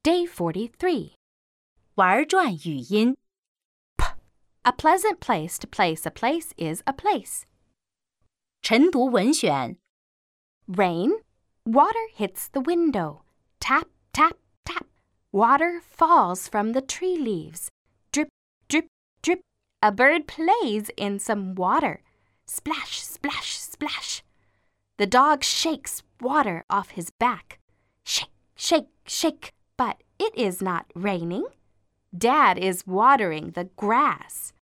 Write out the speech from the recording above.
Day 43. 玩转语音 A pleasant place to place a place is a place. 晨读文选 Rain. Water hits the window. Tap, tap, tap. Water falls from the tree leaves. Drip, drip, drip. A bird plays in some water. Splash, splash, splash. The dog shakes water off his back. Shake, shake, shake. But it is not raining. Dad is watering the grass.